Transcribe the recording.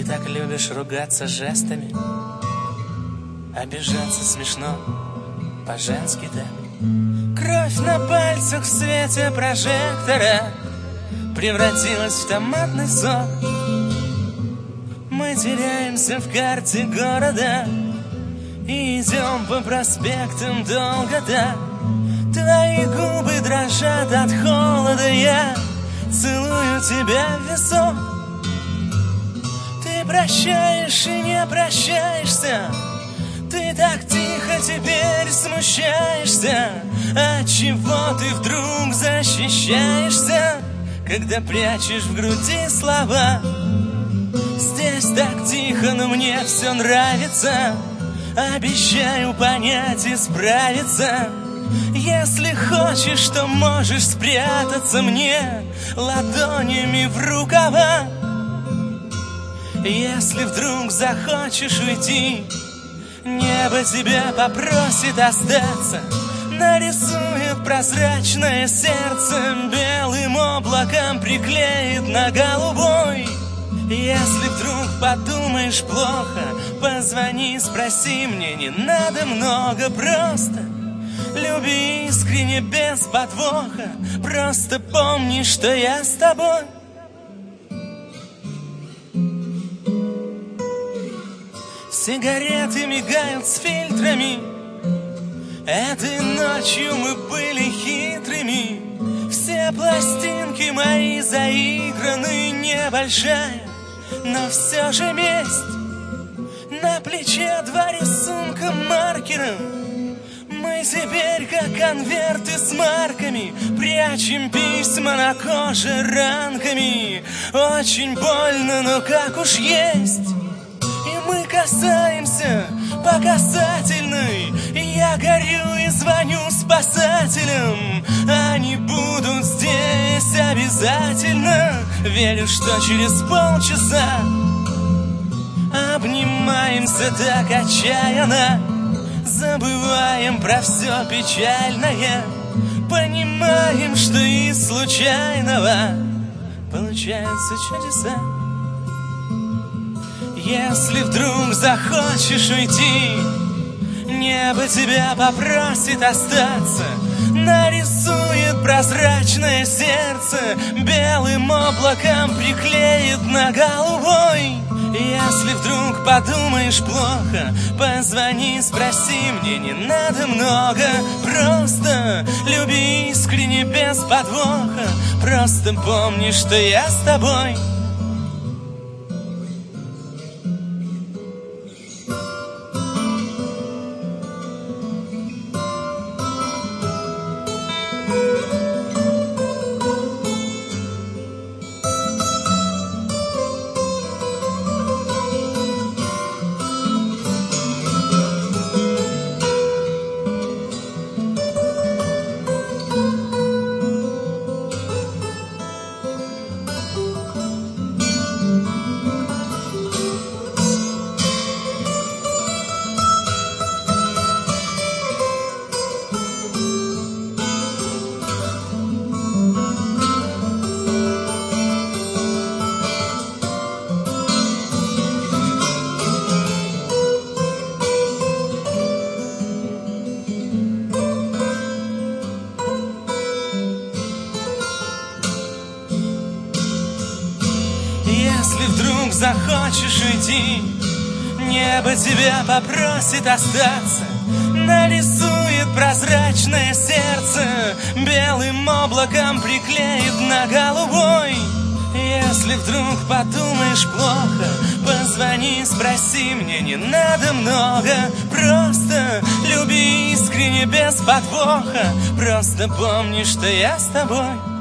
так любишь ругаться жестами, обижаться смешно, по-женски так. Кровь на пальцах в свете прожектора превратилась в томатный сок. Мы теряемся в карте города и идем по проспектам долго, да. Твои губы дрожат от холода, я целую тебя в висок. Ты прощаешь и не прощаешься, ты так тихо теперь смущаешься. Отчего ты вдруг защищаешься, когда прячешь в груди слова? Здесь так тихо, но мне все нравится. Обещаю понять и справиться. Если хочешь, то можешь спрятаться мне ладонями в рукава. Если вдруг захочешь уйти, небо тебя попросит остаться. Нарисует прозрачное сердце, белым облаком приклеит на голубой. Если вдруг подумаешь плохо, позвони, спроси, мне не надо много, просто люби искренне, без подвоха. Просто помни, что я с тобой. Сигареты мигают с фильтрами, этой ночью мы были хитрыми. Все пластинки мои заиграны, небольшая, но все же месть. На плече 2 рисунка маркером. Мы теперь как конверты с марками, прячем письма на коже ранками. Очень больно, но как уж есть. И мы касаемся по касательной. Я горю и звоню спасателям. Они будут здесь обязательно. Верю, что через полчаса обнимаемся так отчаянно. Забываем про все печальное. Понимаем, что из случайного получаются чудеса. Если вдруг захочешь уйти, небо тебя попросит остаться. Нарисует прозрачное сердце, белым облаком приклеит на голубой. Если вдруг подумаешь плохо, позвони, спроси, мне не надо много. Просто люби искренне, без подвоха. Просто помни, что я с тобой. Если вдруг захочешь уйти, небо тебя попросит остаться. Нарисует прозрачное сердце, белым облаком приклеит на голубой. Если вдруг подумаешь плохо, позвони, спроси, мне не надо много. Просто люби искренне, без подвоха. Просто помни, что я с тобой.